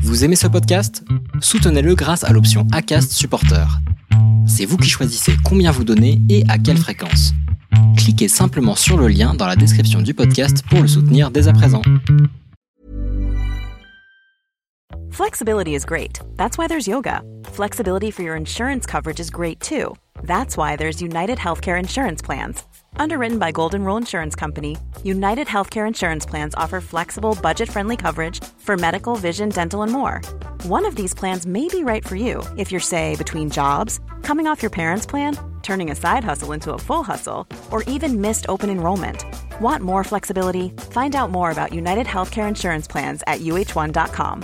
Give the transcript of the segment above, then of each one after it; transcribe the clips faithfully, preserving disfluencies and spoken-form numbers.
Vous aimez ce podcast ? Soutenez-le grâce à l'option Acast Supporter. C'est vous qui choisissez combien vous donnez et à quelle fréquence. Cliquez simplement sur le lien dans la description du podcast pour le soutenir dès à présent. Flexibility is great. That's why there's yoga. Flexibility for your insurance coverage is great too. That's why there's United Healthcare Insurance Plans. Underwritten by Golden Rule Insurance Company, United Healthcare Insurance Plans offer flexible, budget-friendly coverage for medical, vision, dental, and more. One of these plans may be right for you if you're, say, between jobs, coming off your parents' plan, turning a side hustle into a full hustle, or even missed open enrollment. Want more flexibility? Find out more about United Healthcare Insurance Plans at U H one dot com.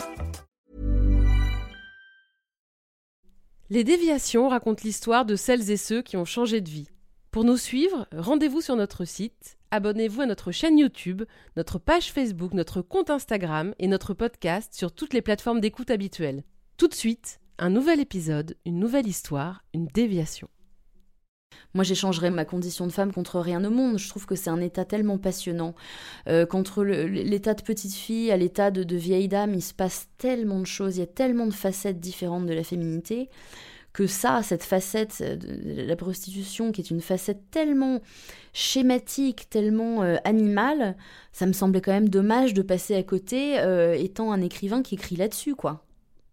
Les déviations racontent l'histoire de celles et ceux qui ont changé de vie. Pour nous suivre, rendez-vous sur notre site, abonnez-vous à notre chaîne YouTube, notre page Facebook, notre compte Instagram et notre podcast sur toutes les plateformes d'écoute habituelles. Tout de suite, un nouvel épisode, une nouvelle histoire, une déviation. Moi, j'échangerais ma condition de femme contre rien au monde. Je trouve que c'est un état tellement passionnant. Euh, qu'entre le, l'état de petite fille à l'état de, de vieille dame, il se passe tellement de choses, il y a tellement de facettes différentes de la féminité, que ça, cette facette de la prostitution, qui est une facette tellement schématique, tellement euh, animale, ça me semblait quand même dommage de passer à côté, euh, étant un écrivain qui écrit là-dessus, quoi.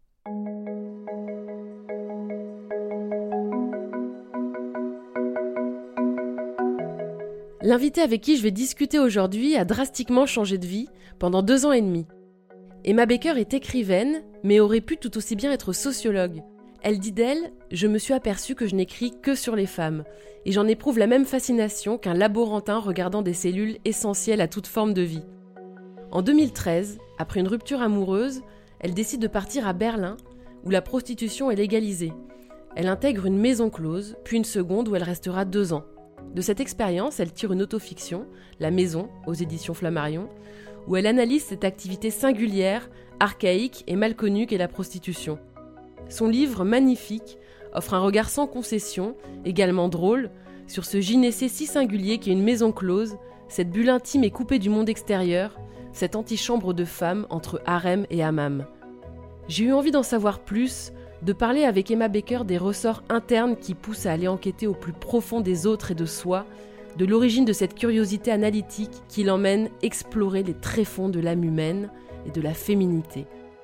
L'invitée avec qui je vais discuter aujourd'hui a drastiquement changé de vie pendant deux ans et demi. Emma Baker est écrivaine, mais aurait pu tout aussi bien être sociologue. Elle dit d'elle « Je me suis aperçue que je n'écris que sur les femmes, et j'en éprouve la même fascination qu'un laborantin regardant des cellules essentielles à toute forme de vie. » En deux mille treize, après une rupture amoureuse, elle décide de partir à Berlin, où la prostitution est légalisée. Elle intègre une maison close, puis une seconde où elle restera deux ans. De cette expérience, elle tire une autofiction, La Maison, aux éditions Flammarion, où elle analyse cette activité singulière, archaïque et mal connue qu'est la prostitution. Son livre magnifique offre un regard sans concession, également drôle, sur ce gynécée si singulier qu'est une maison close, cette bulle intime et coupée du monde extérieur, cette antichambre de femme entre harem et hammam. J'ai eu envie d'en savoir plus, de parler avec Emma Baker des ressorts internes qui poussent à aller enquêter au plus profond des autres et de soi, de l'origine de cette curiosité analytique qui l'emmène explorer les tréfonds de l'âme humaine et de la féminité.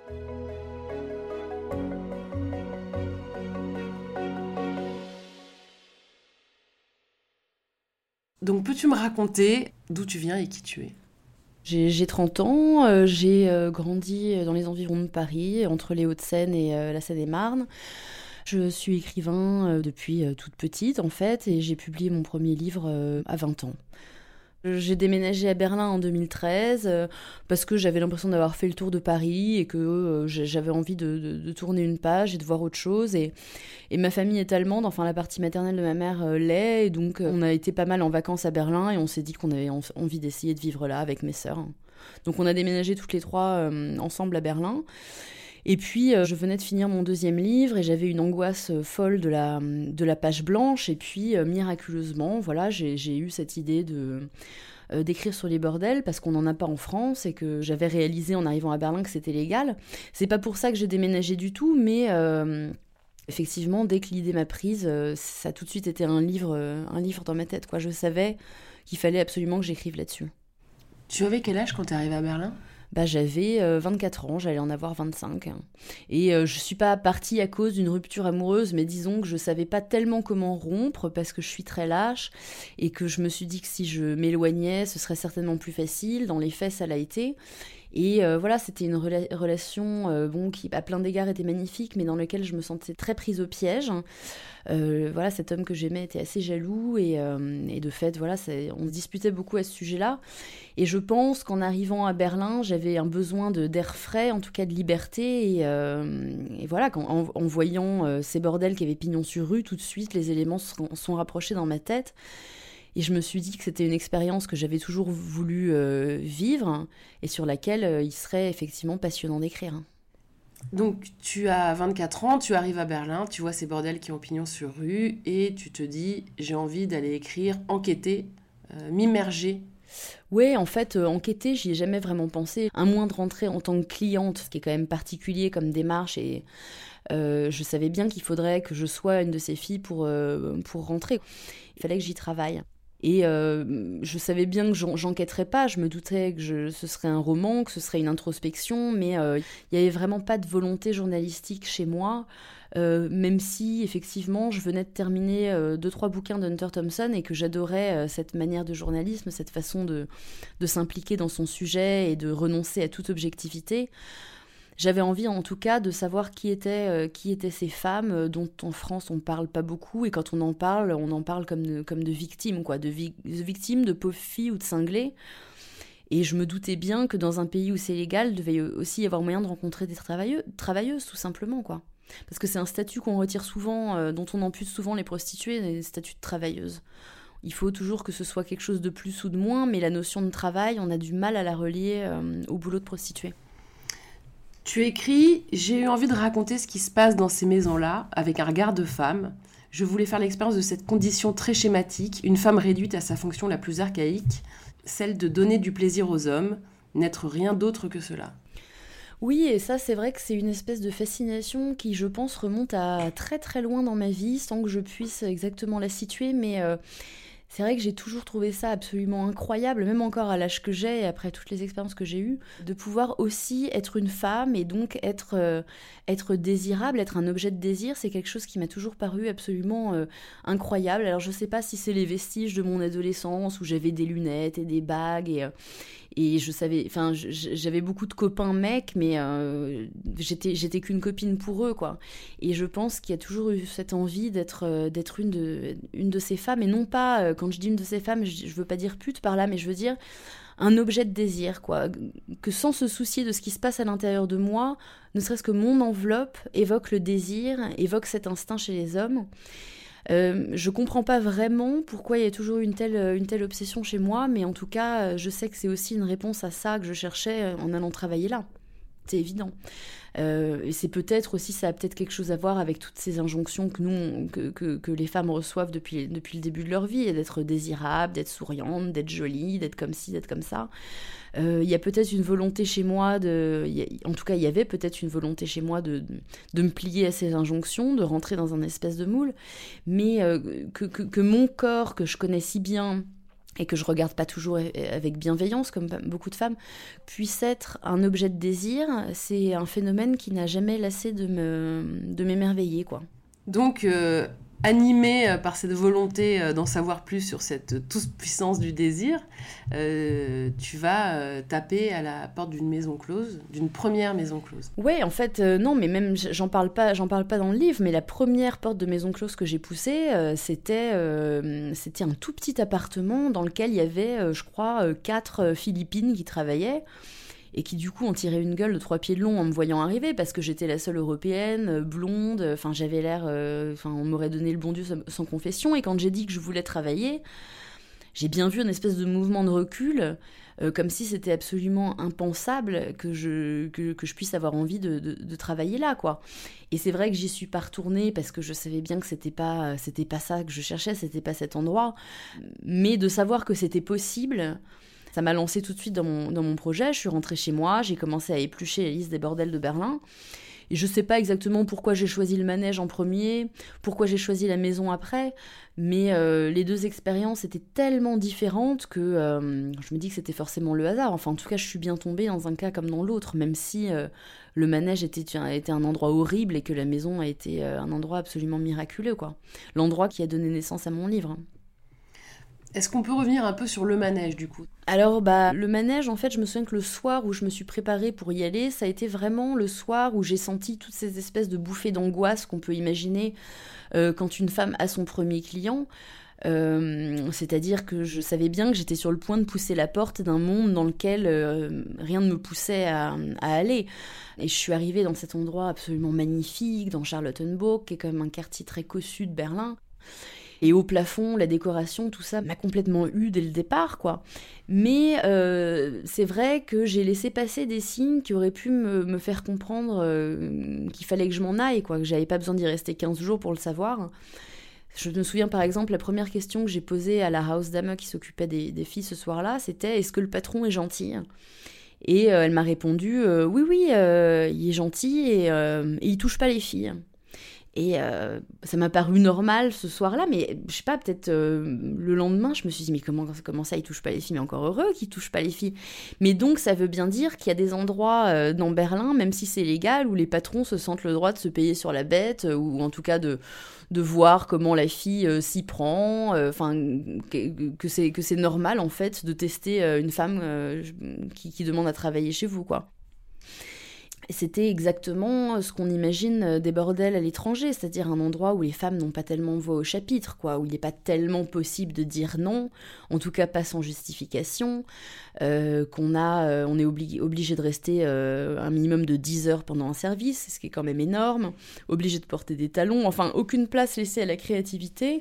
Donc, peux-tu me raconter d'où tu viens et qui tu es ? J'ai, j'ai trente ans, euh, j'ai euh, grandi dans les environs de Paris, entre les Hauts-de-Seine et euh, la Seine-et-Marne. Je suis écrivain euh, depuis euh, toute petite, en fait, et j'ai publié mon premier livre euh, à vingt ans. J'ai déménagé à Berlin en deux mille treize euh, parce que j'avais l'impression d'avoir fait le tour de Paris et que euh, j'avais envie de, de, de tourner une page et de voir autre chose. Et, et ma famille est allemande, enfin la partie maternelle de ma mère euh, l'est. Et donc euh, on a été pas mal en vacances à Berlin et on s'est dit qu'on avait en, envie d'essayer de vivre là avec mes sœurs. Donc on a déménagé toutes les trois euh, ensemble à Berlin. Et puis, euh, je venais de finir mon deuxième livre et j'avais une angoisse euh, folle de la, de la page blanche. Et puis, euh, miraculeusement, voilà, j'ai, j'ai eu cette idée de, euh, d'écrire sur les bordels parce qu'on n'en a pas en France et que j'avais réalisé en arrivant à Berlin que c'était légal. C'est pas pour ça que j'ai déménagé du tout, mais euh, effectivement, dès que l'idée m'a prise, euh, ça a tout de suite été un livre, euh, un livre dans ma tête, quoi. Je savais qu'il fallait absolument que j'écrive là-dessus. Tu avais quel âge quand tu es arrivée à Berlin ? Bah, j'avais euh, vingt-quatre ans, j'allais en avoir vingt-cinq. Et euh, je suis pas partie à cause d'une rupture amoureuse, mais disons que je savais pas tellement comment rompre parce que je suis très lâche et que je me suis dit que si je m'éloignais, ce serait certainement plus facile. Dans les faits, ça l'a été. Et euh, voilà, c'était une rela- relation euh, bon, qui, à plein d'égards, était magnifique, mais dans laquelle je me sentais très prise au piège. Euh, voilà, cet homme que j'aimais était assez jaloux et, euh, et de fait, voilà, c'est, on se disputait beaucoup à ce sujet-là. Et je pense qu'en arrivant à Berlin, j'avais un besoin de, d'air frais, en tout cas de liberté. Et, euh, et voilà, quand, en, en voyant euh, ces bordels qui avaient pignon sur rue, tout de suite, les éléments sont, sont rapprochés dans ma tête. Et je me suis dit que c'était une expérience que j'avais toujours voulu euh, vivre et sur laquelle euh, il serait effectivement passionnant d'écrire. Donc, tu as vingt-quatre ans, tu arrives à Berlin, tu vois ces bordels qui ont pignon sur rue et tu te dis « j'ai envie d'aller écrire, enquêter, euh, m'immerger Ouais, en fait, euh, enquêter, j'y ai jamais vraiment pensé, à moins de rentrer en tant que cliente, ce qui est quand même particulier comme démarche, et euh, je savais bien qu'il faudrait que je sois une de ces filles pour, euh, pour rentrer. Il fallait que j'y travaille. Et euh, je savais bien que j'en, j'enquêterais pas, je me doutais que je, ce serait un roman, que ce serait une introspection, mais il euh, n'y avait vraiment pas de volonté journalistique chez moi. Euh, même si effectivement je venais de terminer euh, deux trois bouquins d'Hunter Thompson et que j'adorais euh, cette manière de journalisme, cette façon de, de s'impliquer dans son sujet et de renoncer à toute objectivité. J'avais envie en tout cas de savoir qui étaient, euh, qui étaient ces femmes euh, dont en France on parle pas beaucoup, et quand on en parle, on en parle comme de, comme de victimes, quoi, de, vi- de victimes, de pauvres filles ou de cinglés. Et je me doutais bien que dans un pays où c'est légal, il devait aussi y avoir moyen de rencontrer des travailleuses, travailleuses tout simplement, quoi. Parce que c'est un statut qu'on retire souvent, euh, dont on ampute souvent les prostituées, les statuts de travailleuses. Il faut toujours que ce soit quelque chose de plus ou de moins, mais la notion de travail, on a du mal à la relier euh, au boulot de prostituée. Tu écris « J'ai eu envie de raconter ce qui se passe dans ces maisons-là, avec un regard de femme. Je voulais faire l'expérience de cette condition très schématique, une femme réduite à sa fonction la plus archaïque, celle de donner du plaisir aux hommes, n'être rien d'autre que cela. » Oui, et ça, c'est vrai que c'est une espèce de fascination qui, je pense, remonte à très très loin dans ma vie, sans que je puisse exactement la situer, mais euh, c'est vrai que j'ai toujours trouvé ça absolument incroyable, même encore à l'âge que j'ai, et après toutes les expériences que j'ai eues, de pouvoir aussi être une femme, et donc être, euh, être désirable, être un objet de désir, c'est quelque chose qui m'a toujours paru absolument euh, incroyable. Alors je sais pas si c'est les vestiges de mon adolescence, où j'avais des lunettes et des bagues, et... Euh, Et je savais, enfin, j'avais beaucoup de copains mecs, mais euh, j'étais, j'étais qu'une copine pour eux, quoi. Et je pense qu'il y a toujours eu cette envie d'être, d'être une de, une de ces femmes, et non pas, quand je dis une de ces femmes, je, je veux pas dire pute par là, mais je veux dire un objet de désir, quoi. Que sans se soucier de ce qui se passe à l'intérieur de moi, ne serait-ce que mon enveloppe évoque le désir, évoque cet instinct chez les hommes. Euh, je comprends pas vraiment pourquoi il y a toujours une telle, une telle obsession chez moi, mais en tout cas, je sais que c'est aussi une réponse à ça que je cherchais en allant travailler là. C'est évident. Euh, et c'est peut-être aussi, ça a peut-être quelque chose à voir avec toutes ces injonctions que nous, que, que, que les femmes reçoivent depuis, depuis le début de leur vie, et d'être désirable, d'être souriante, d'être jolie, d'être comme ci, d'être comme ça. Il euh, y a peut-être une volonté chez moi, de, y a, en tout cas il y avait peut-être une volonté chez moi de, de, de me plier à ces injonctions, de rentrer dans un espèce de moule, mais euh, que, que, que mon corps, que je connais si bien, et que je regarde pas toujours avec bienveillance, comme beaucoup de femmes, puisse être un objet de désir, c'est un phénomène qui n'a jamais lassé de, me, de m'émerveiller, quoi. Donc, euh, animée par cette volonté d'en savoir plus sur cette toute-puissance du désir, euh, tu vas euh, taper à la porte d'une maison close, d'une première maison close. Ouais, en fait, euh, non, mais même, j'en parle pas, j'en parle pas dans le livre, mais la première porte de maison close que j'ai poussée, euh, c'était, euh, c'était un tout petit appartement dans lequel il y avait, euh, je crois, euh, quatre Philippines qui travaillaient, et qui du coup ont tiré une gueule de trois pieds de long en me voyant arriver, parce que j'étais la seule européenne, blonde, enfin j'avais l'air, enfin euh, on m'aurait donné le bon Dieu sans, sans confession, et quand j'ai dit que je voulais travailler, j'ai bien vu une espèce de mouvement de recul, euh, comme si c'était absolument impensable que je, que, que je puisse avoir envie de, de, de travailler là, quoi. Et c'est vrai que j'y suis pas retournée, parce que je savais bien que c'était pas, c'était pas ça que je cherchais, c'était pas cet endroit, mais de savoir que c'était possible... Ça m'a lancé tout de suite dans mon, dans mon projet. Je suis rentrée chez moi, j'ai commencé à éplucher la liste des bordels de Berlin. Et je sais pas exactement pourquoi j'ai choisi le manège en premier, pourquoi j'ai choisi la maison après, mais euh, les deux expériences étaient tellement différentes que euh, je me dis que c'était forcément le hasard. Enfin, en tout cas, je suis bien tombée dans un cas comme dans l'autre, même si euh, le manège était, était un endroit horrible et que la maison a été euh, un endroit absolument miraculeux, quoi. L'endroit qui a donné naissance à mon livre. Est-ce qu'on peut revenir un peu sur le manège, du coup ? Alors, bah, le manège, en fait, je me souviens que le soir où je me suis préparée pour y aller, ça a été vraiment le soir où j'ai senti toutes ces espèces de bouffées d'angoisse qu'on peut imaginer euh, quand une femme a son premier client. Euh, c'est-à-dire que je savais bien que j'étais sur le point de pousser la porte d'un monde dans lequel euh, rien ne me poussait à, à aller. Et je suis arrivée dans cet endroit absolument magnifique, dans Charlottenburg, qui est quand même un quartier très cossu de Berlin. Et au plafond, la décoration, tout ça m'a complètement eu dès le départ, quoi. Mais euh, c'est vrai que j'ai laissé passer des signes qui auraient pu me, me faire comprendre euh, qu'il fallait que je m'en aille, quoi, que j'avais pas besoin d'y rester quinze jours pour le savoir. Je me souviens par exemple, la première question que j'ai posée à la house dame qui s'occupait des, des filles ce soir-là, c'était « Est-ce que le patron est gentil ?» Et euh, elle m'a répondu euh, « Oui, oui, euh, il est gentil et, euh, et il touche pas les filles. » Et euh, ça m'a paru normal ce soir-là, mais je sais pas, peut-être euh, le lendemain, je me suis dit, mais comment, comment ça, il touche pas les filles? Mais encore heureux qu'il touche pas les filles. Mais donc, ça veut bien dire qu'il y a des endroits euh, dans Berlin, même si c'est légal, où les patrons se sentent le droit de se payer sur la bête, euh, ou en tout cas de, de voir comment la fille euh, s'y prend, enfin, euh, que, que, c'est, que c'est normal, en fait, de tester euh, une femme euh, qui, qui demande à travailler chez vous, quoi. C'était exactement ce qu'on imagine des bordels à l'étranger, c'est-à-dire un endroit où les femmes n'ont pas tellement voix au chapitre, quoi, où il n'est pas tellement possible de dire non, en tout cas pas sans justification, euh, qu'on a, euh, on est obli- obligé de rester euh, un minimum de dix heures pendant un service, ce qui est quand même énorme, obligé de porter des talons, enfin aucune place laissée à la créativité.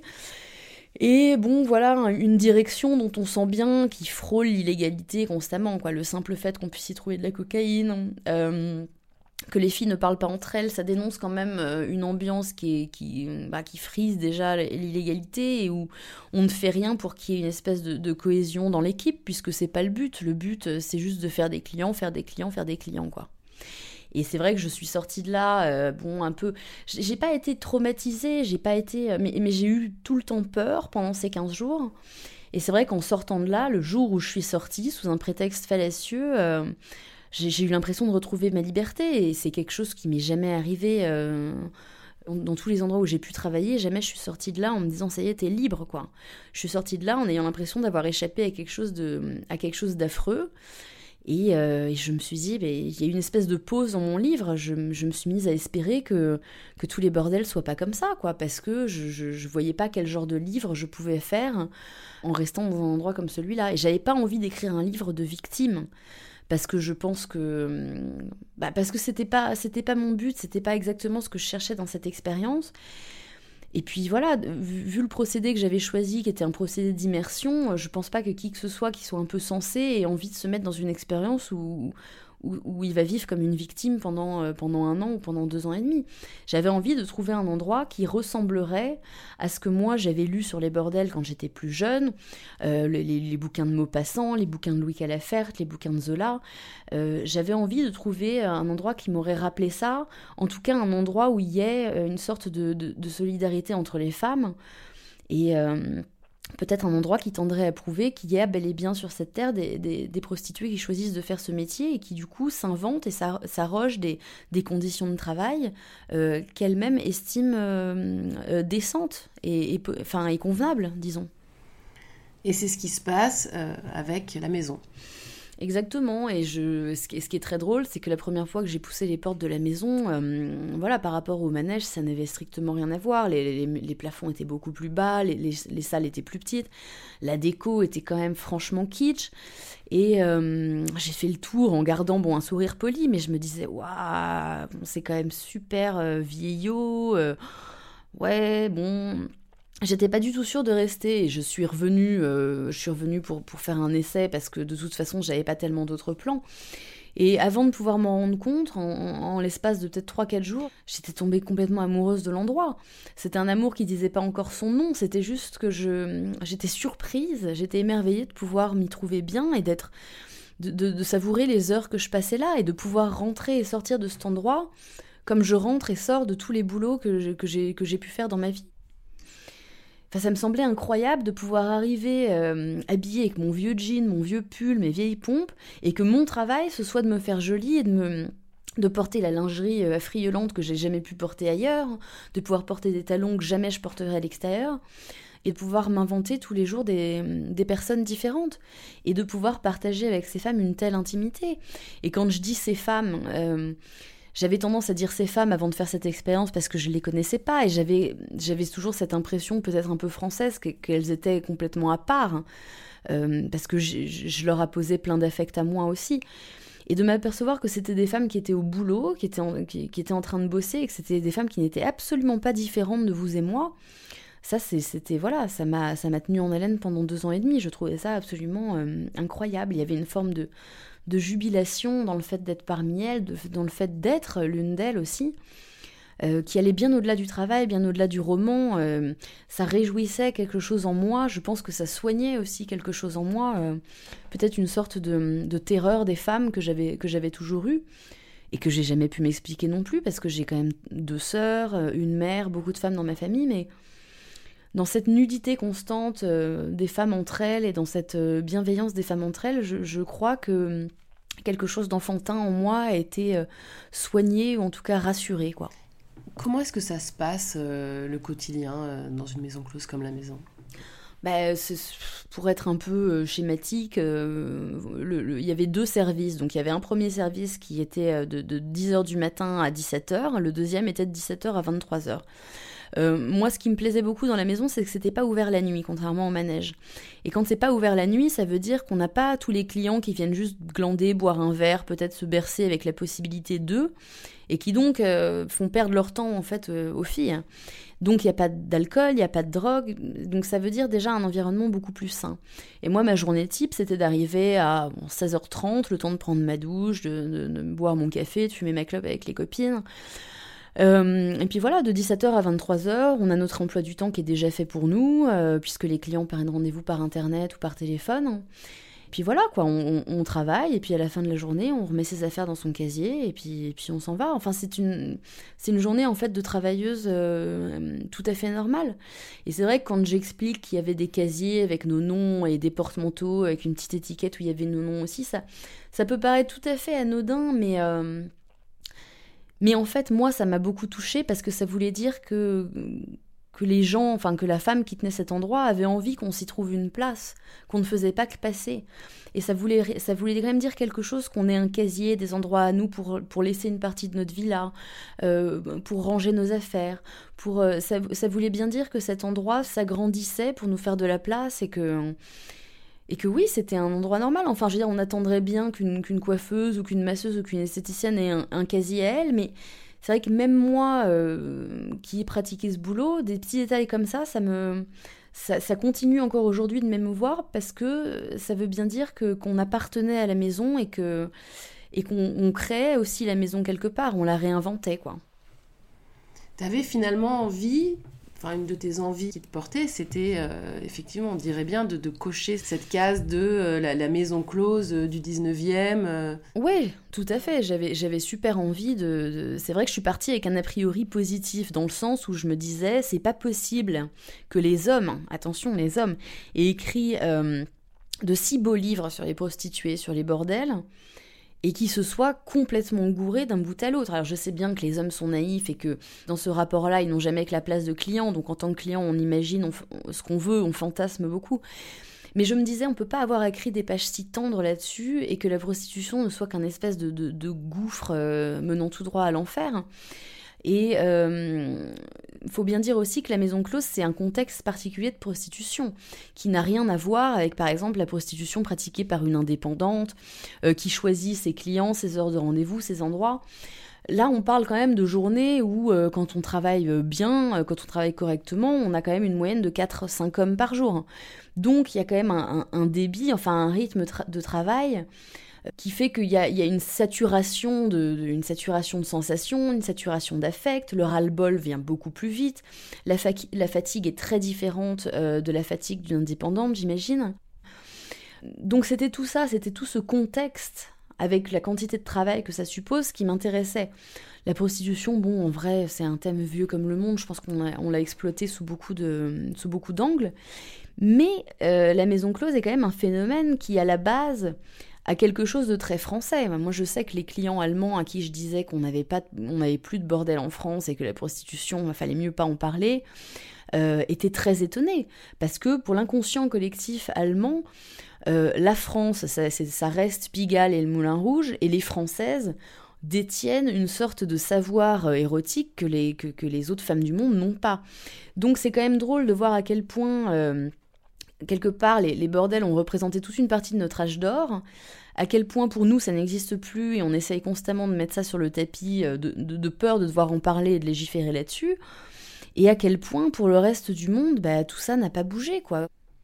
Et bon, voilà, une direction dont on sent bien qu'il frôle l'illégalité constamment, quoi. Le simple fait qu'on puisse y trouver de la cocaïne, euh, que les filles ne parlent pas entre elles, ça dénonce quand même une ambiance qui, est, qui, bah, qui frise déjà l'illégalité et où on ne fait rien pour qu'il y ait une espèce de, de cohésion dans l'équipe, puisque c'est pas le but. Le but, c'est juste de faire des clients, faire des clients, faire des clients, quoi. Et c'est vrai que je suis sortie de là, euh, bon, un peu... J'ai pas été traumatisée, j'ai pas été... Mais, mais j'ai eu tout le temps peur pendant ces quinze jours. Et c'est vrai qu'en sortant de là, le jour où je suis sortie, sous un prétexte fallacieux, euh, j'ai, j'ai eu l'impression de retrouver ma liberté. Et c'est quelque chose qui m'est jamais arrivé... Euh, dans tous les endroits où j'ai pu travailler, jamais je suis sortie de là en me disant « ça y est, t'es libre », quoi. Je suis sortie de là en ayant l'impression d'avoir échappé à quelque chose, de, à quelque chose d'affreux. Et, euh, et je me suis dit, bah, il y a eu une espèce de pause dans mon livre, je, je me suis mise à espérer que, que tous les bordels soient pas comme ça, quoi, parce que je, je, je voyais pas quel genre de livre je pouvais faire en restant dans un endroit comme celui-là. Et j'avais pas envie d'écrire un livre de victimes, parce que je pense que... Bah, parce que c'était pas, c'était pas mon but, c'était pas exactement ce que je cherchais dans cette expérience. Et puis voilà, vu, vu le procédé que j'avais choisi, qui était un procédé d'immersion, je pense pas que qui que ce soit qui soit un peu sensé ait envie de se mettre dans une expérience où, où, où il va vivre comme une victime pendant, euh, pendant un an ou pendant deux ans et demi. J'avais envie de trouver un endroit qui ressemblerait à ce que moi j'avais lu sur les bordels quand j'étais plus jeune, euh, les, les, les bouquins de Maupassant, les bouquins de Louis Calafert, les bouquins de Zola. Euh, j'avais envie de trouver un endroit qui m'aurait rappelé ça, en tout cas un endroit où il y ait une sorte de, de, de solidarité entre les femmes, et euh, peut-être un endroit qui tendrait à prouver qu'il y a bel et bien sur cette terre des, des, des prostituées qui choisissent de faire ce métier et qui du coup s'inventent et s'arrogent des, des conditions de travail euh, qu'elles-mêmes estiment euh, euh, décentes et, et, enfin, et convenables, disons. Et c'est ce qui se passe euh, avec la maison. Exactement, et je, ce, qui est, ce qui est très drôle, c'est que la première fois que j'ai poussé les portes de la maison, euh, voilà, par rapport au manège, ça n'avait strictement rien à voir. Les, les, les plafonds étaient beaucoup plus bas, les, les, les salles étaient plus petites, la déco était quand même franchement kitsch. Et euh, j'ai fait le tour en gardant bon, un sourire poli, mais je me disais, waouh, bon, c'est quand même super euh, vieillot, euh, ouais, bon... J'étais pas du tout sûre de rester et je suis revenue, euh, je suis revenue pour, pour faire un essai parce que de toute façon j'avais pas tellement d'autres plans. Et avant de pouvoir m'en rendre compte, en, en l'espace de peut-être trois quatre jours, j'étais tombée complètement amoureuse de l'endroit. C'était un amour qui disait pas encore son nom, c'était juste que je, j'étais surprise, j'étais émerveillée de pouvoir m'y trouver bien et d'être, de, de, de savourer les heures que je passais là et de pouvoir rentrer et sortir de cet endroit comme je rentre et sors de tous les boulots que, je, que, j'ai, que j'ai pu faire dans ma vie. Enfin, ça me semblait incroyable de pouvoir arriver euh, habillée avec mon vieux jean, mon vieux pull, mes vieilles pompes, et que mon travail, ce soit de me faire jolie et de, me, de porter la lingerie euh, affriolante que j'ai jamais pu porter ailleurs, de pouvoir porter des talons que jamais je porterai à l'extérieur, et de pouvoir m'inventer tous les jours des, des personnes différentes, et de pouvoir partager avec ces femmes une telle intimité. Et quand je dis ces femmes... Euh, J'avais tendance à dire ces femmes avant de faire cette expérience parce que je ne les connaissais pas et j'avais, j'avais toujours cette impression peut-être un peu française qu'elles étaient complètement à part euh, parce que je, je leur apposais plein d'affect à moi aussi. Et de m'apercevoir que c'était des femmes qui étaient au boulot, qui étaient, en, qui, qui étaient en train de bosser et que c'était des femmes qui n'étaient absolument pas différentes de vous et moi, ça c'est, c'était, voilà, ça m'a, ça m'a tenu en haleine pendant deux ans et demi. Je trouvais ça absolument euh, incroyable. Il y avait une forme de... de jubilation dans le fait d'être parmi elles, de, dans le fait d'être l'une d'elles aussi. euh, qui allait bien au-delà du travail, bien au-delà du roman. Euh, ça réjouissait quelque chose en moi. Je pense que ça soignait aussi quelque chose en moi. Euh, peut-être une sorte de, de terreur des femmes que j'avais, que j'avais toujours eue et que j'ai jamais pu m'expliquer non plus, parce que j'ai quand même deux sœurs, une mère, beaucoup de femmes dans ma famille, mais dans cette nudité constante euh, des femmes entre elles et dans cette euh, bienveillance des femmes entre elles, je, je crois que quelque chose d'enfantin en moi a été euh, soigné ou en tout cas rassuré, quoi. Comment est-ce que ça se passe, euh, le quotidien, euh, dans une maison close comme la maison ? Bah, c'est, pour être un peu euh, schématique, euh, le, le, il y avait deux services. Donc il y avait un premier service qui était de, de dix heures du matin à dix-sept heures, le deuxième était de dix-sept heures à vingt-trois heures. Euh, moi, ce qui me plaisait beaucoup dans la maison, c'est que c'était pas ouvert la nuit, contrairement au manège. Et quand c'est pas ouvert la nuit, ça veut dire qu'on n'a pas tous les clients qui viennent juste glander, boire un verre, peut-être se bercer avec la possibilité d'eux, et qui donc euh, font perdre leur temps en fait euh, aux filles. Donc il n'y a pas d'alcool, il n'y a pas de drogue, donc ça veut dire déjà un environnement beaucoup plus sain. Et moi, ma journée type, c'était d'arriver à bon, seize heures trente, le temps de prendre ma douche, de, de, de boire mon café, de fumer ma clope avec les copines. Euh, et puis voilà, de dix-sept heures à vingt-trois heures, on a notre emploi du temps qui est déjà fait pour nous, euh, puisque les clients prennent rendez-vous par internet ou par téléphone. Et puis voilà, quoi, on, on, on travaille, et puis à la fin de la journée, on remet ses affaires dans son casier, et puis, et puis on s'en va. Enfin, c'est une, c'est une journée, en fait, de travailleuse euh, tout à fait normale. Et c'est vrai que quand j'explique qu'il y avait des casiers avec nos noms et des porte-manteaux avec une petite étiquette où il y avait nos noms aussi, ça, ça peut paraître tout à fait anodin, mais... Euh, Mais en fait, moi, ça m'a beaucoup touchée parce que ça voulait dire que, que les gens, enfin que la femme qui tenait cet endroit avait envie qu'on s'y trouve une place, qu'on ne faisait pas que passer. Et ça voulait, ça voulait quand même dire quelque chose, qu'on ait un casier, des endroits à nous pour, pour laisser une partie de notre vie là, euh, pour ranger nos affaires. Pour, euh, ça, ça voulait bien dire que cet endroit s'agrandissait pour nous faire de la place et que... Et que oui, c'était un endroit normal. Enfin, je veux dire, on attendrait bien qu'une, qu'une coiffeuse ou qu'une masseuse ou qu'une esthéticienne ait un, un casier à elle, mais c'est vrai que même moi, euh, qui ai pratiqué ce boulot, des petits détails comme ça, ça me... Ça, ça continue encore aujourd'hui de m'émouvoir parce que ça veut bien dire que, qu'on appartenait à la maison et, que, et qu'on on créait aussi la maison quelque part, on la réinventait, quoi. T'avais finalement envie... Enfin, une de tes envies qui te portait, c'était euh, effectivement, on dirait bien, de, de cocher cette case de euh, la, la maison close euh, du dix-neuvième. Euh. Oui, tout à fait. J'avais, j'avais super envie de, de... C'est vrai que je suis partie avec un a priori positif, dans le sens où je me disais, c'est pas possible que les hommes, attention les hommes, aient écrit euh, de si beaux livres sur les prostituées, sur les bordels, et qui se soient complètement gourés d'un bout à l'autre. Alors je sais bien que les hommes sont naïfs et que dans ce rapport-là, ils n'ont jamais que la place de client, donc en tant que client, on imagine on f- ce qu'on veut, on fantasme beaucoup. Mais je me disais, on peut pas avoir écrit des pages si tendres là-dessus et que la prostitution ne soit qu'un espèce de, de, de gouffre euh, menant tout droit à l'enfer. Et il euh, faut bien dire aussi que la maison close, c'est un contexte particulier de prostitution, qui n'a rien à voir avec, par exemple, la prostitution pratiquée par une indépendante, euh, qui choisit ses clients, ses heures de rendez-vous, ses endroits. Là, on parle quand même de journées où, euh, quand on travaille bien, euh, quand on travaille correctement, on a quand même une moyenne de quatre à cinq hommes par jour. Donc, il y a quand même un, un, un débit, enfin un rythme tra- de travail qui fait qu'il y a, il y a une saturation de, de, une saturation de sensations, une saturation d'affect, le ras-le-bol vient beaucoup plus vite, la, fa- la fatigue est très différente euh, de la fatigue d'une indépendante, j'imagine. Donc c'était tout ça, c'était tout ce contexte, avec la quantité de travail que ça suppose, qui m'intéressait. La prostitution, bon, en vrai, c'est un thème vieux comme le monde, je pense qu'on a, on l'a exploité sous beaucoup, de, sous beaucoup d'angles, mais euh, la maison close est quand même un phénomène qui, à la base, à quelque chose de très français. Moi, je sais que les clients allemands à qui je disais qu'on n'avait pas, on n'avait plus de bordel en France et que la prostitution, il fallait mieux pas en parler, euh, étaient très étonnés. Parce que pour l'inconscient collectif allemand, euh, la France, ça, c'est, ça reste Pigalle et le Moulin Rouge, et les Françaises détiennent une sorte de savoir érotique que les, que, que les autres femmes du monde n'ont pas. Donc c'est quand même drôle de voir à quel point... Euh, quelque part, les, les bordels ont représenté toute une partie de notre âge d'or, à quel point pour nous ça n'existe plus et on essaye constamment de mettre ça sur le tapis de, de, de peur de devoir en parler et de légiférer là-dessus, et à quel point pour le reste du monde, bah, tout ça n'a pas bougé, quoi.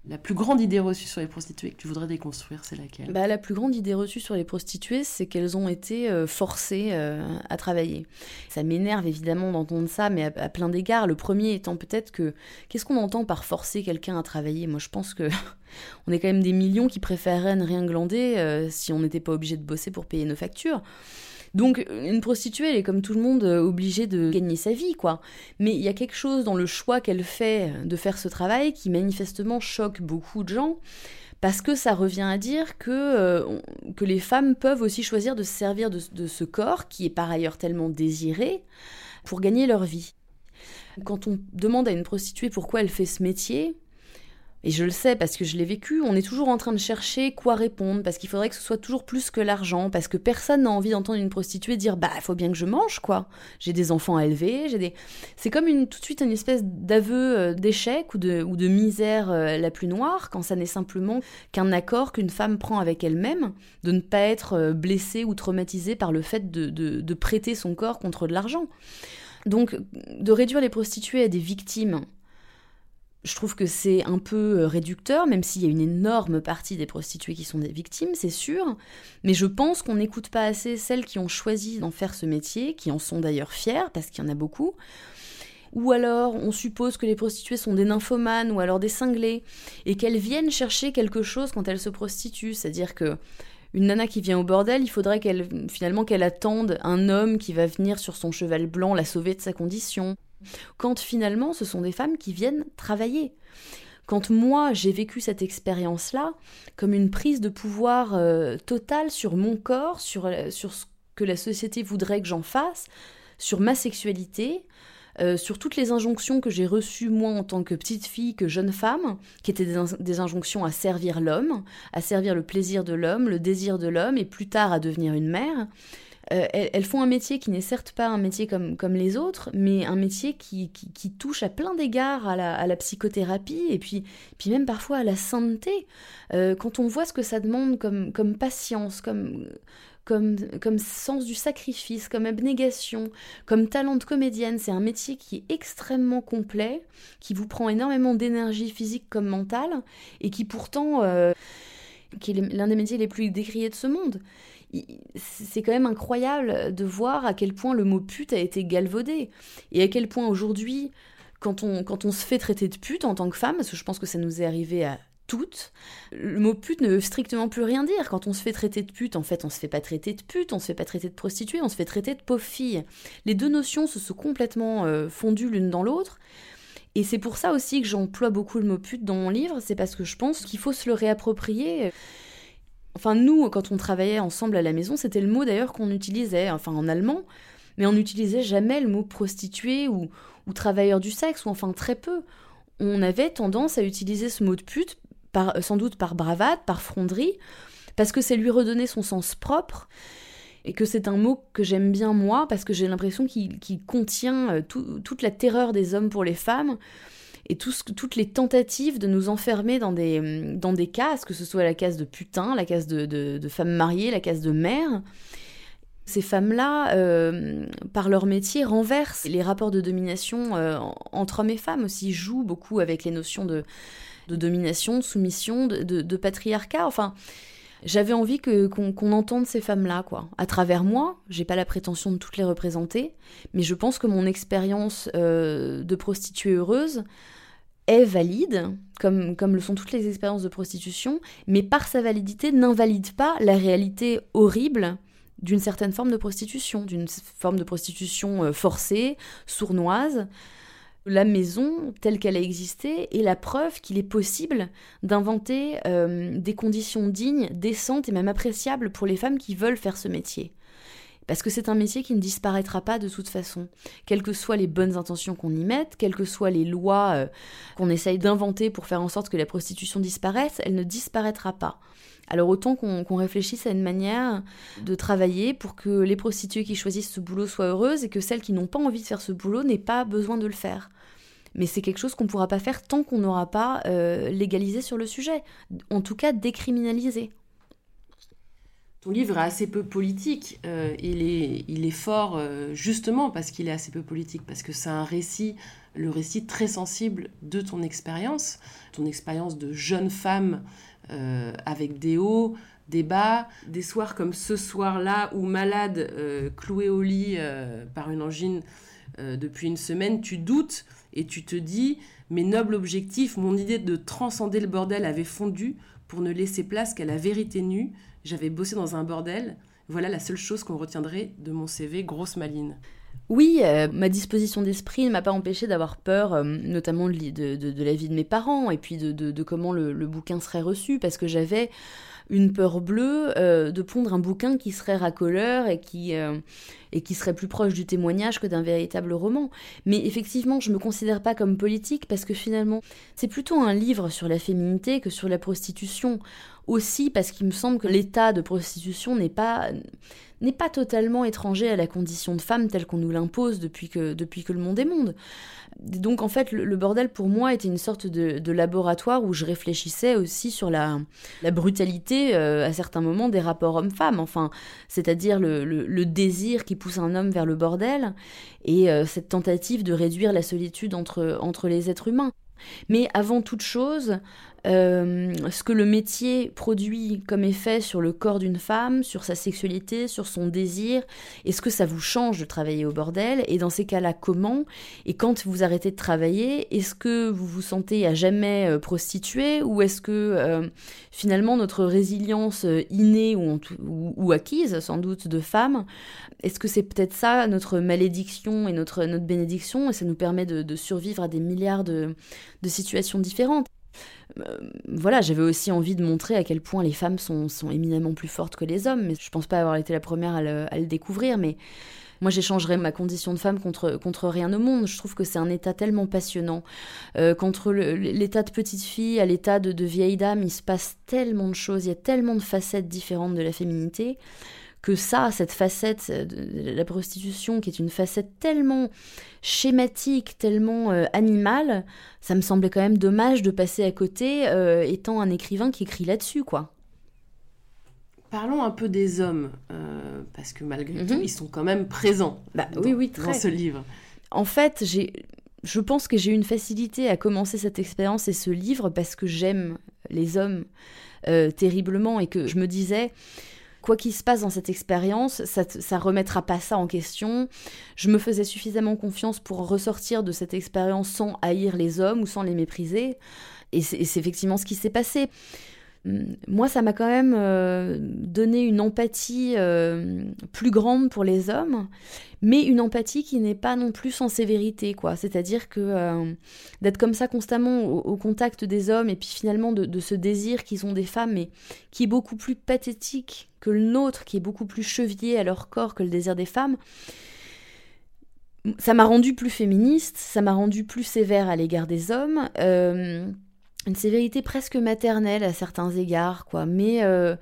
La plus grande idée reçue sur les prostituées que tu voudrais déconstruire, c'est laquelle ? Bah, la plus grande idée reçue sur les prostituées, c'est qu'elles ont été euh, forcées euh, à travailler. Ça m'énerve évidemment d'entendre ça, mais à, à plein d'égards. Le premier étant peut-être que... Qu'est-ce qu'on entend par forcer quelqu'un à travailler ? Moi, je pense que on est quand même des millions qui préféreraient ne rien glander euh, si on n'était pas obligé de bosser pour payer nos factures. Donc, une prostituée, elle est comme tout le monde euh, obligée de gagner sa vie, quoi. Mais il y a quelque chose dans le choix qu'elle fait de faire ce travail qui manifestement choque beaucoup de gens, parce que ça revient à dire que, euh, que les femmes peuvent aussi choisir de se servir de, de ce corps, qui est par ailleurs tellement désiré, pour gagner leur vie. Quand on demande à une prostituée pourquoi elle fait ce métier, et je le sais parce que je l'ai vécu, on est toujours en train de chercher quoi répondre, parce qu'il faudrait que ce soit toujours plus que l'argent, parce que personne n'a envie d'entendre une prostituée dire « bah, il faut bien que je mange, quoi. J'ai des enfants à élever, j'ai des... » C'est comme une, tout de suite une espèce d'aveu d'échec ou de, ou de misère euh, la plus noire, quand ça n'est simplement qu'un accord qu'une femme prend avec elle-même, de ne pas être blessée ou traumatisée par le fait de, de, de prêter son corps contre de l'argent. Donc, de réduire les prostituées à des victimes, je trouve que c'est un peu réducteur, même s'il y a une énorme partie des prostituées qui sont des victimes, c'est sûr. Mais je pense qu'on n'écoute pas assez celles qui ont choisi d'en faire ce métier, qui en sont d'ailleurs fières, parce qu'il y en a beaucoup. Ou alors, on suppose que les prostituées sont des nymphomanes, ou alors des cinglées, et qu'elles viennent chercher quelque chose quand elles se prostituent. C'est-à-dire que une nana qui vient au bordel, il faudrait qu'elle, finalement, qu'elle attende un homme qui va venir sur son cheval blanc la sauver de sa condition. Quand finalement ce sont des femmes qui viennent travailler. Quand moi j'ai vécu cette expérience-là comme une prise de pouvoir euh, totale sur mon corps, sur, sur ce que la société voudrait que j'en fasse, sur ma sexualité, euh, sur toutes les injonctions que j'ai reçues moi en tant que petite fille, que jeune femme, qui étaient des, in- des injonctions à servir l'homme, à servir le plaisir de l'homme, le désir de l'homme, et plus tard à devenir une mère. Euh, elles, elles font un métier qui n'est certes pas un métier comme, comme les autres, mais un métier qui, qui, qui touche à plein d'égards à la, à la psychothérapie et puis, puis même parfois à la sainteté. Euh, quand on voit ce que ça demande comme, comme patience, comme, comme, comme sens du sacrifice, comme abnégation, comme talent de comédienne, c'est un métier qui est extrêmement complet, qui vous prend énormément d'énergie physique comme mentale, et qui pourtant, euh, qui est l'un des métiers les plus décriés de ce monde. C'est quand même incroyable de voir à quel point le mot pute a été galvaudé, et à quel point aujourd'hui, quand on, quand on se fait traiter de pute en tant que femme, parce que je pense que ça nous est arrivé à toutes, le mot pute ne veut strictement plus rien dire. Quand on se fait traiter de pute, en fait, on se fait pas traiter de pute, on se fait pas traiter de prostituée, on se fait traiter de pauvre fille. Les deux notions se sont complètement euh, fondues l'une dans l'autre. Et c'est pour ça aussi que j'emploie beaucoup le mot pute dans mon livre, c'est parce que je pense qu'il faut se le réapproprier. Enfin, nous, quand on travaillait ensemble à la maison, c'était le mot d'ailleurs qu'on utilisait, enfin en allemand, mais on n'utilisait jamais le mot prostituée ou, ou travailleur du sexe, ou enfin très peu. On avait tendance à utiliser ce mot de pute, par, sans doute par bravade, par fronderie, parce que c'est lui redonner son sens propre, et que c'est un mot que j'aime bien moi, parce que j'ai l'impression qu'il, qu'il contient tout, toute la terreur des hommes pour les femmes, et tout ce, toutes les tentatives de nous enfermer dans des, dans des cases, que ce soit la case de putain, la case de, de, de femme mariée, la case de mère. Ces femmes-là, euh, par leur métier, renversent les rapports de domination euh, entre hommes et femmes aussi, jouent beaucoup avec les notions de, de domination, de soumission, de, de, de patriarcat. Enfin, j'avais envie que, qu'on, qu'on entende ces femmes-là, quoi. À travers moi, j'ai pas la prétention de toutes les représenter, mais je pense que mon expérience euh, de prostituée heureuse est valide, comme, comme le sont toutes les expériences de prostitution, mais par sa validité n'invalide pas la réalité horrible d'une certaine forme de prostitution, d'une forme de prostitution forcée, sournoise. La maison, telle qu'elle a existé, est la preuve qu'il est possible d'inventer euh, des conditions dignes, décentes et même appréciables pour les femmes qui veulent faire ce métier. Parce que c'est un métier qui ne disparaîtra pas de toute façon. Quelles que soient les bonnes intentions qu'on y mette, quelles que soient les lois euh, qu'on essaye d'inventer pour faire en sorte que la prostitution disparaisse, elle ne disparaîtra pas. Alors autant qu'on, qu'on réfléchisse à une manière de travailler pour que les prostituées qui choisissent ce boulot soient heureuses et que celles qui n'ont pas envie de faire ce boulot n'aient pas besoin de le faire. Mais c'est quelque chose qu'on ne pourra pas faire tant qu'on n'aura pas euh, légalisé sur le sujet, en tout cas décriminalisé. Ton livre est assez peu politique. Euh, il, est, il est fort euh, justement parce qu'il est assez peu politique, parce que c'est un récit, le récit très sensible de ton expérience, ton expérience de jeune femme euh, avec des hauts, des bas, des soirs comme ce soir-là où malade, euh, cloué au lit euh, par une angine euh, depuis une semaine, tu doutes et tu te dis « Mes nobles objectifs, mon idée de transcender le bordel avait fondu pour ne laisser place qu'à la vérité nue. J'avais bossé dans un bordel. Voilà la seule chose qu'on retiendrait de mon C V, grosse maline. » Oui, euh, ma disposition d'esprit ne m'a pas empêchée d'avoir peur, euh, notamment de, de, de, de la vie de mes parents et puis de, de, de comment le, le bouquin serait reçu, parce que j'avais une peur bleue euh, de pondre un bouquin qui serait racoleur et qui, euh, et qui serait plus proche du témoignage que d'un véritable roman. Mais effectivement, je ne me considère pas comme politique parce que finalement, c'est plutôt un livre sur la féminité que sur la prostitution. Aussi parce qu'il me semble que l'état de prostitution n'est pas, n'est pas totalement étranger à la condition de femme telle qu'on nous l'impose depuis que, depuis que le monde est monde. Donc en fait, le, le bordel pour moi était une sorte de, de laboratoire où je réfléchissais aussi sur la, la brutalité euh, à certains moments des rapports hommes-femmes, enfin, c'est-à-dire le, le, le désir qui pousse un homme vers le bordel et euh, cette tentative de réduire la solitude entre, entre les êtres humains. Mais avant toute chose, euh, ce que le métier produit comme effet sur le corps d'une femme, sur sa sexualité, sur son désir, est-ce que ça vous change de travailler au bordel ? Et dans ces cas-là, comment ? Et quand vous arrêtez de travailler, est-ce que vous vous sentez à jamais euh, prostituée ? Ou est-ce que euh, finalement notre résilience innée ou, ou, ou acquise, sans doute, de femme, est-ce que c'est peut-être ça notre malédiction et notre, notre bénédiction ? Et ça nous permet de, de survivre à des milliards de, de situations différentes. Euh, voilà, j'avais aussi envie de montrer à quel point les femmes sont, sont éminemment plus fortes que les hommes, mais je pense pas avoir été la première à le, à le découvrir, mais moi j'échangerais ma condition de femme contre, contre rien au monde. Je trouve que c'est un état tellement passionnant, euh, qu'entre le, l'état de petite fille à l'état de, de vieille dame, il se passe tellement de choses, il y a tellement de facettes différentes de la féminité, que ça, cette facette de la prostitution, qui est une facette tellement schématique, tellement euh, animale, ça me semblait quand même dommage de passer à côté, euh, étant un écrivain qui écrit là-dessus, quoi. Parlons un peu des hommes, euh, parce que malgré Mm-hmm. tout, ils sont quand même présents bah, dans, oui, oui, très. dans ce livre. En fait, j'ai... je pense que j'ai eu une facilité à commencer cette expérience et ce livre parce que j'aime les hommes euh, terriblement et que je me disais... Quoi qu'il se passe dans cette expérience, ça ne remettra pas ça en question. Je me faisais suffisamment confiance pour ressortir de cette expérience sans haïr les hommes ou sans les mépriser. Et c'est, et c'est effectivement ce qui s'est passé. Moi, ça m'a quand même euh, donné une empathie euh, plus grande pour les hommes, mais une empathie qui n'est pas non plus sans sévérité, quoi. C'est-à-dire que euh, d'être comme ça constamment au, au contact des hommes et puis finalement de, de ce désir qu'ils ont des femmes, mais qui est beaucoup plus pathétique que le nôtre, qui est beaucoup plus chevillé à leur corps que le désir des femmes, ça m'a rendue plus féministe, ça m'a rendue plus sévère à l'égard des hommes, euh, une sévérité presque maternelle à certains égards, quoi. Mais euh,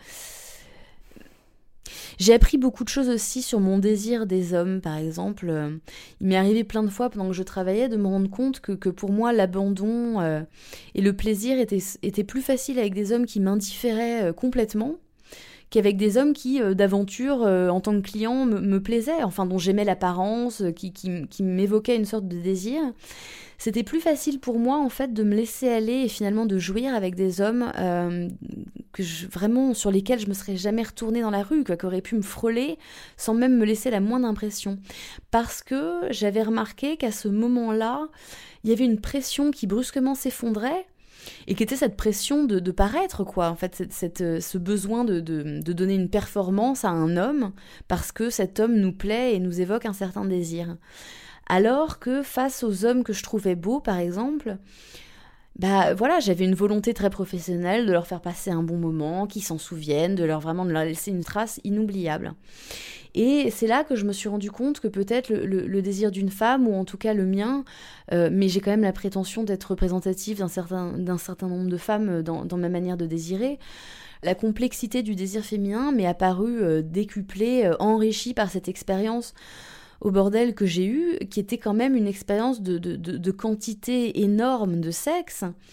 j'ai appris beaucoup de choses aussi sur mon désir des hommes, par exemple. Euh, il m'est arrivé plein de fois pendant que je travaillais de me rendre compte que, que pour moi, l'abandon euh, et le plaisir étaient, étaient plus faciles avec des hommes qui m'indifféraient euh, complètement qu'avec des hommes qui, euh, d'aventure, euh, en tant que client, me, me plaisaient, enfin, dont j'aimais l'apparence, euh, qui, qui, qui m'évoquaient une sorte de désir. C'était plus facile pour moi, en fait, de me laisser aller et finalement de jouir avec des hommes euh, que je, vraiment, sur lesquels je me serais jamais retournée dans la rue, quoi, qui auraient pu me frôler sans même me laisser la moindre impression. Parce que j'avais remarqué qu'à ce moment-là, il y avait une pression qui brusquement s'effondrait, et qui était cette pression de, de paraître, quoi. En fait, cette, cette, ce besoin de, de, de donner une performance à un homme parce que cet homme nous plaît et nous évoque un certain désir. Alors que face aux hommes que je trouvais beaux, par exemple, bah voilà, j'avais une volonté très professionnelle de leur faire passer un bon moment, qu'ils s'en souviennent, de leur vraiment de leur laisser une trace inoubliable. Et c'est là que je me suis rendu compte que peut-être le, le, le désir d'une femme, ou en tout cas le mien, euh, mais j'ai quand même la prétention d'être représentative d'un certain, d'un certain nombre de femmes dans, dans ma manière de désirer, la complexité du désir féminin m'est apparue euh, décuplée, euh, enrichie par cette expérience au bordel que j'ai eue, qui était quand même une expérience de, de, de, de quantité énorme de sexe,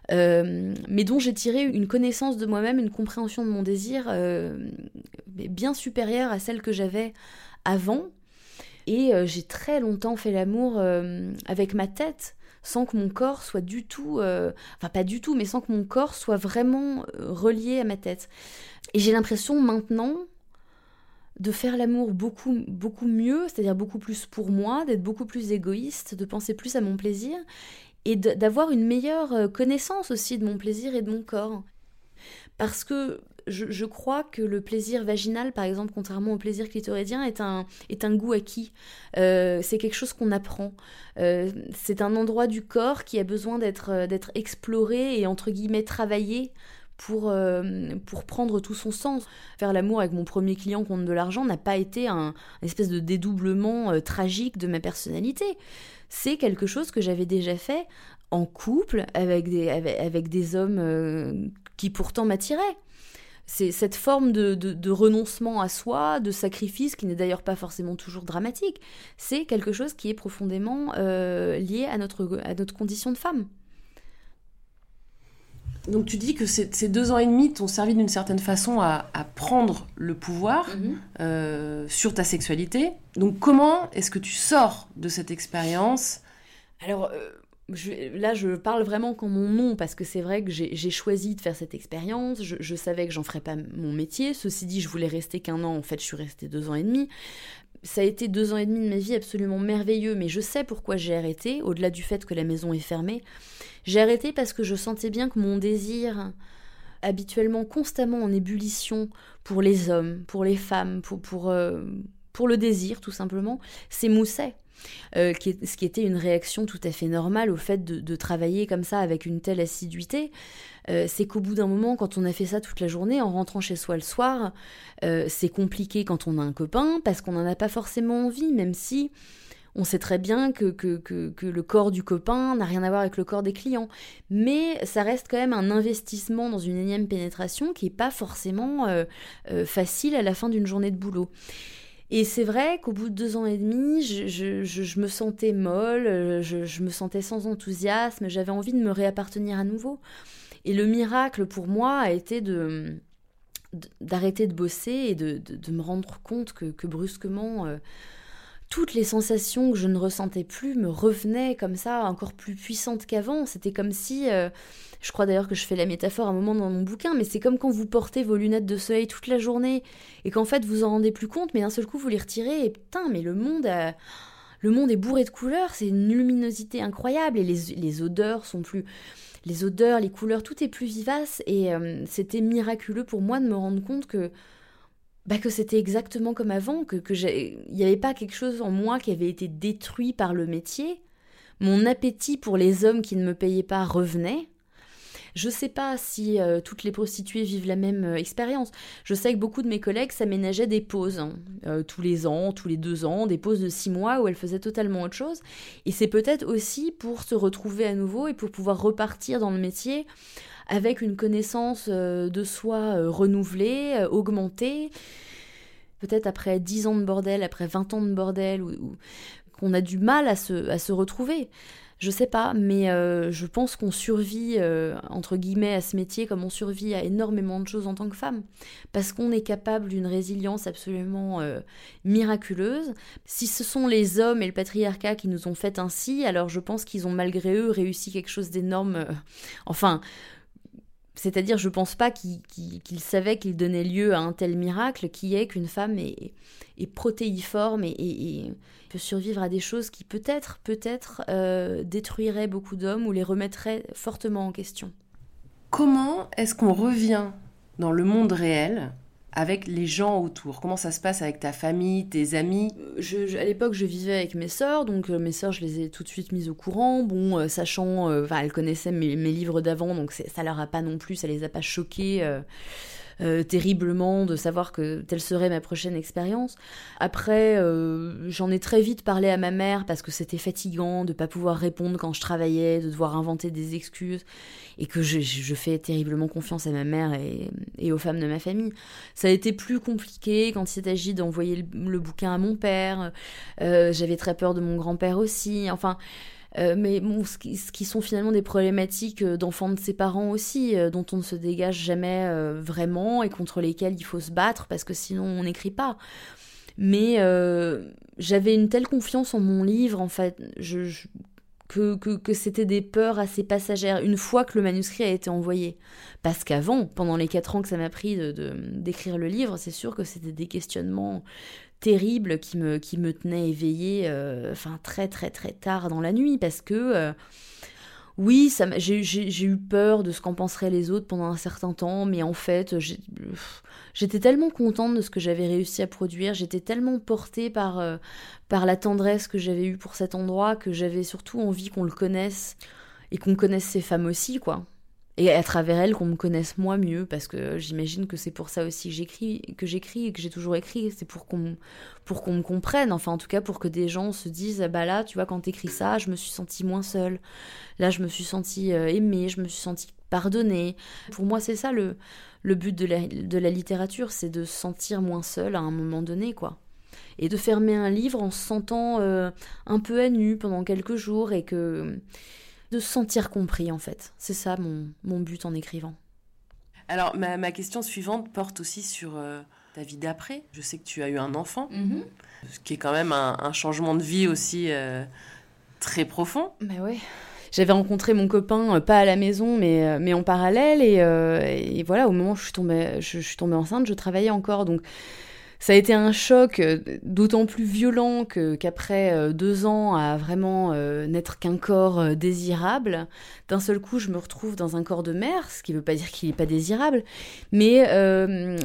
euh, mais dont j'ai tiré une connaissance de moi-même, une compréhension de mon désir euh, bien supérieure à celle que j'avais avant. Et euh, j'ai très longtemps fait l'amour euh, avec ma tête, sans que mon corps soit du tout, euh, enfin pas du tout, mais sans que mon corps soit vraiment euh, relié à ma tête. Et j'ai l'impression maintenant de faire l'amour beaucoup, beaucoup mieux, c'est-à-dire beaucoup plus pour moi, d'être beaucoup plus égoïste, de penser plus à mon plaisir, et de, d'avoir une meilleure connaissance aussi de mon plaisir et de mon corps. Parce que je, je crois que le plaisir vaginal, par exemple, contrairement au plaisir clitoridien, est un, est un goût acquis. Euh, c'est quelque chose qu'on apprend. Euh, c'est un endroit du corps qui a besoin d'être, d'être exploré et, entre guillemets, travaillé pour, euh, pour prendre tout son sens. Faire l'amour avec mon premier client contre de l'argent n'a pas été un, un espèce de dédoublement euh, tragique de ma personnalité. C'est quelque chose que j'avais déjà fait en couple avec des, avec, avec des hommes euh, qui pourtant m'attiraient. C'est cette forme de, de, de renoncement à soi, de sacrifice, qui n'est d'ailleurs pas forcément toujours dramatique. C'est quelque chose qui est profondément euh, lié à notre, à notre condition de femme. Donc tu dis que ces, ces deux ans et demi t'ont servi d'une certaine façon à, à prendre le pouvoir mmh. euh, sur ta sexualité. Donc comment est-ce que tu sors de cette expérience ? Alors... Euh... Je, là, je parle vraiment qu'en mon nom, parce que c'est vrai que j'ai, j'ai choisi de faire cette expérience, je, je savais que j'en ferais pas mon métier, ceci dit, je voulais rester qu'un an, en fait, je suis restée deux ans et demi. Ça a été deux ans et demi de ma vie absolument merveilleux, mais je sais pourquoi j'ai arrêté, au-delà du fait que la maison est fermée. J'ai arrêté parce que je sentais bien que mon désir, habituellement constamment en ébullition pour les hommes, pour les femmes, pour, pour, euh, pour le désir, tout simplement, s'émoussait. Euh, qui est, ce qui était une réaction tout à fait normale au fait de, de travailler comme ça avec une telle assiduité, euh, c'est qu'au bout d'un moment, quand on a fait ça toute la journée, en rentrant chez soi le soir, euh, c'est compliqué quand on a un copain, parce qu'on n'en a pas forcément envie, même si on sait très bien que, que, que, que le corps du copain n'a rien à voir avec le corps des clients. Mais ça reste quand même un investissement dans une énième pénétration qui n'est pas forcément euh, euh, facile à la fin d'une journée de boulot. Et c'est vrai qu'au bout de deux ans et demi, je, je, je, je me sentais molle, je, je me sentais sans enthousiasme, j'avais envie de me réappartenir à nouveau. Et le miracle pour moi a été de, de, d'arrêter de bosser et de, de, de me rendre compte que, que brusquement, euh, toutes les sensations que je ne ressentais plus me revenaient comme ça, encore plus puissantes qu'avant. C'était comme si... Euh, Je crois d'ailleurs que je fais la métaphore à un moment dans mon bouquin, mais c'est comme quand vous portez vos lunettes de soleil toute la journée et qu'en fait vous en rendez plus compte, mais d'un seul coup vous les retirez et putain, mais le monde, a... le monde est bourré de couleurs, c'est une luminosité incroyable et les, les odeurs sont plus... Les odeurs, les couleurs, tout est plus vivace et euh, c'était miraculeux pour moi de me rendre compte que, bah, que c'était exactement comme avant, que, que il n'y avait pas quelque chose en moi qui avait été détruit par le métier. Mon appétit pour les hommes qui ne me payaient pas revenait. Je sais pas si euh, toutes les prostituées vivent la même euh, expérience. Je sais que beaucoup de mes collègues s'aménageaient des pauses, hein, euh, tous les ans, tous les deux ans, des pauses de six mois où elles faisaient totalement autre chose. Et c'est peut-être aussi pour se retrouver à nouveau et pour pouvoir repartir dans le métier avec une connaissance euh, de soi euh, renouvelée, euh, augmentée. Peut-être après dix ans de bordel, après vingt ans de bordel, où, où, qu'on a du mal à se, à se retrouver. Je sais pas, mais euh, je pense qu'on survit, euh, entre guillemets, à ce métier comme on survit à énormément de choses en tant que femme. Parce qu'on est capable d'une résilience absolument euh, miraculeuse. Si ce sont les hommes et le patriarcat qui nous ont fait ainsi, alors je pense qu'ils ont malgré eux réussi quelque chose d'énorme. Euh, enfin... C'est-à-dire, je pense pas qu'ils, qu'ils, qu'ils savaient qu'ils donnaient lieu à un tel miracle qui est qu'une femme est, est protéiforme et, et, et peut survivre à des choses qui peut-être, peut-être euh, détruiraient beaucoup d'hommes ou les remettraient fortement en question. Comment est-ce qu'on revient dans le monde réel avec les gens autour? Comment ça se passe avec ta famille, tes amis? je, je, À l'époque, je vivais avec mes sœurs, donc euh, mes sœurs, je les ai tout de suite mises au courant. Bon, euh, sachant, euh, elles connaissaient mes, mes livres d'avant, donc c'est, ça leur a pas non plus, ça les a pas choquées euh, euh, terriblement de savoir que telle serait ma prochaine expérience. Après, euh, j'en ai très vite parlé à ma mère parce que c'était fatigant de pas pouvoir répondre quand je travaillais, de devoir inventer des excuses, et que je, je fais terriblement confiance à ma mère et, et aux femmes de ma famille. Ça a été plus compliqué quand il s'est agi d'envoyer le, le bouquin à mon père. Euh, j'avais très peur de mon grand-père aussi. Enfin, Euh, mais bon, ce qui, ce qui sont finalement des problématiques d'enfants de ses parents aussi, euh, dont on ne se dégage jamais euh, vraiment et contre lesquelles il faut se battre parce que sinon on n'écrit pas. Mais euh, j'avais une telle confiance en mon livre, en fait, je, je, que, que, que c'était des peurs assez passagères une fois que le manuscrit a été envoyé. Parce qu'avant, pendant les quatre ans que ça m'a pris de, de, d'écrire le livre, c'est sûr que c'était des questionnements terribles qui me, qui me tenaient éveillée euh, enfin, très très très tard dans la nuit, parce que... Euh, Oui, ça m'a, j'ai, j'ai, j'ai eu peur de ce qu'en penseraient les autres pendant un certain temps, mais en fait, j'ai, j'étais tellement contente de ce que j'avais réussi à produire, j'étais tellement portée par, euh, par la tendresse que j'avais eue pour cet endroit, que j'avais surtout envie qu'on le connaisse, et qu'on connaisse ces femmes aussi, quoi. Et à travers elles, qu'on me connaisse moi mieux, parce que j'imagine que c'est pour ça aussi que j'écris, que j'écris et que j'ai toujours écrit, c'est pour qu'on, pour qu'on me comprenne, enfin en tout cas pour que des gens se disent, ah bah là, tu vois, quand t'écris ça, je me suis sentie moins seule, là je me suis sentie euh, aimée, je me suis sentie pardonnée. Pour moi, c'est ça le, le but de la, de la littérature, c'est de se sentir moins seule à un moment donné, quoi. Et de fermer un livre en se sentant euh, un peu à nu pendant quelques jours et que... de se sentir compris, en fait. C'est ça mon, mon but en écrivant. Alors, ma, ma question suivante porte aussi sur euh, ta vie d'après. Je sais que tu as eu un enfant, mm-hmm. ce qui est quand même un, un changement de vie aussi euh, très profond. Bah ouais. J'avais rencontré mon copain, euh, pas à la maison, mais, euh, mais en parallèle. Et, euh, et voilà, au moment où je suis tombée, je, je suis tombée enceinte, je travaillais encore. Donc, ça a été un choc d'autant plus violent que, qu'après deux ans à vraiment euh, n'être qu'un corps désirable, d'un seul coup, je me retrouve dans un corps de mère, ce qui ne veut pas dire qu'il n'est pas désirable, mais euh,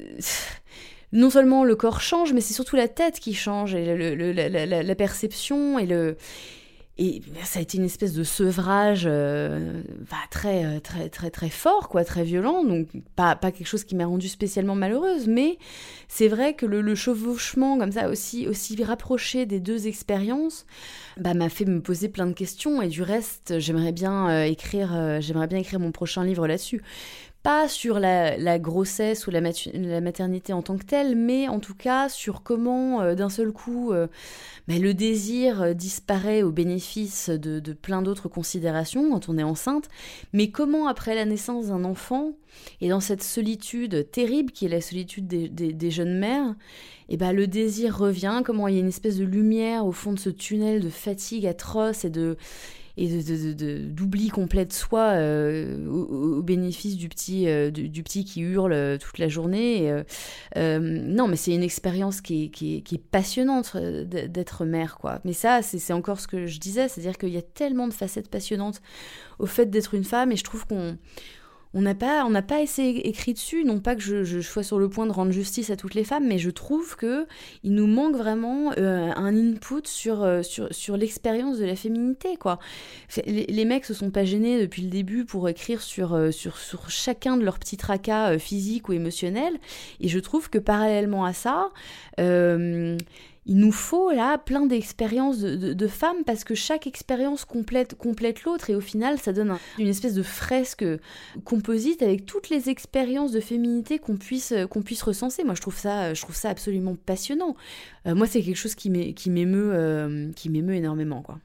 non seulement le corps change, mais c'est surtout la tête qui change, et le, le, la, la, la perception et le... Et ça a été une espèce de sevrage euh, bah, très, très, très, très fort, quoi, très violent. Donc, pas, pas quelque chose qui m'a rendue spécialement malheureuse, mais c'est vrai que le, le chevauchement, comme ça, aussi, aussi rapproché des deux expériences, bah, m'a fait me poser plein de questions. Et du reste, j'aimerais bien, euh, écrire, euh, j'aimerais bien écrire mon prochain livre là-dessus. Pas sur la, la grossesse ou la, matu- la maternité en tant que telle, mais en tout cas sur comment, euh, d'un seul coup, euh, bah, le désir euh, disparaît au bénéfice de, de plein d'autres considérations quand on est enceinte, mais comment, après la naissance d'un enfant, et dans cette solitude terrible qui est la solitude des, des, des jeunes mères, et bah, le désir revient, comment il y a une espèce de lumière au fond de ce tunnel de fatigue atroce et de... et de, de, de, de, d'oubli complet de soi euh, au, au bénéfice du petit, euh, du, du petit qui hurle toute la journée. Et, euh, euh, non, mais c'est une expérience qui est, qui est, qui est passionnante d'être mère, quoi. Mais ça, c'est, c'est encore ce que je disais, c'est-à-dire qu'il y a tellement de facettes passionnantes au fait d'être une femme, et je trouve qu'on on n'a pas, on n'a pas assez écrit dessus, non pas que je, je sois sur le point de rendre justice à toutes les femmes, mais je trouve que il nous manque vraiment euh, un input sur, euh, sur, sur l'expérience de la féminité, quoi. Les, les mecs se sont pas gênés depuis le début pour écrire sur, euh, sur, sur chacun de leurs petits tracas euh, physiques ou émotionnels, et je trouve que parallèlement à ça, euh, il nous faut là plein d'expériences de, de, de femmes, parce que chaque expérience complète, complète l'autre, et au final ça donne un, une espèce de fresque composite avec toutes les expériences de féminité qu'on puisse, qu'on puisse recenser. Moi je trouve ça, je trouve ça absolument passionnant. Euh, moi c'est quelque chose qui, m'é, qui, m'émeut, euh, qui m'émeut énormément, quoi.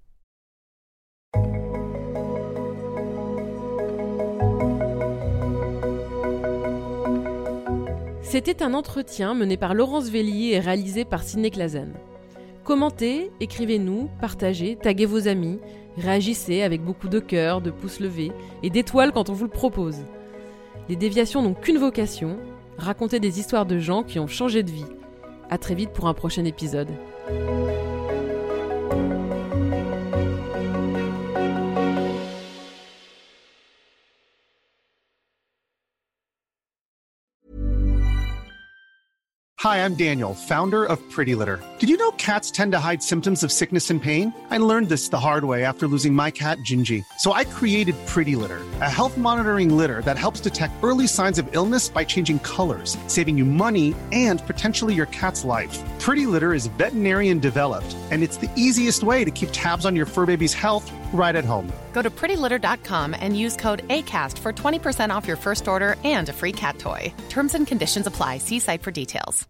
C'était un entretien mené par Laurence Vellier et réalisé par Sidney Clazen. Commentez, écrivez-nous, partagez, taguez vos amis, réagissez avec beaucoup de cœur, de pouces levés et d'étoiles quand on vous le propose. Les déviations n'ont qu'une vocation, raconter des histoires de gens qui ont changé de vie. À très vite pour un prochain épisode. Hi, I'm Daniel, founder of Pretty Litter. Did you know cats tend to hide symptoms of sickness and pain? I learned this the hard way after losing my cat, Gingy. So I created Pretty Litter, a health monitoring litter that helps detect early signs of illness by changing colors, saving you money and potentially your cat's life. Pretty Litter is veterinarian developed, and it's the easiest way to keep tabs on your fur baby's health right at home. Go to pretty litter dot com and use code ACAST for twenty percent off your first order and a free cat toy. Terms and conditions apply. See site for details.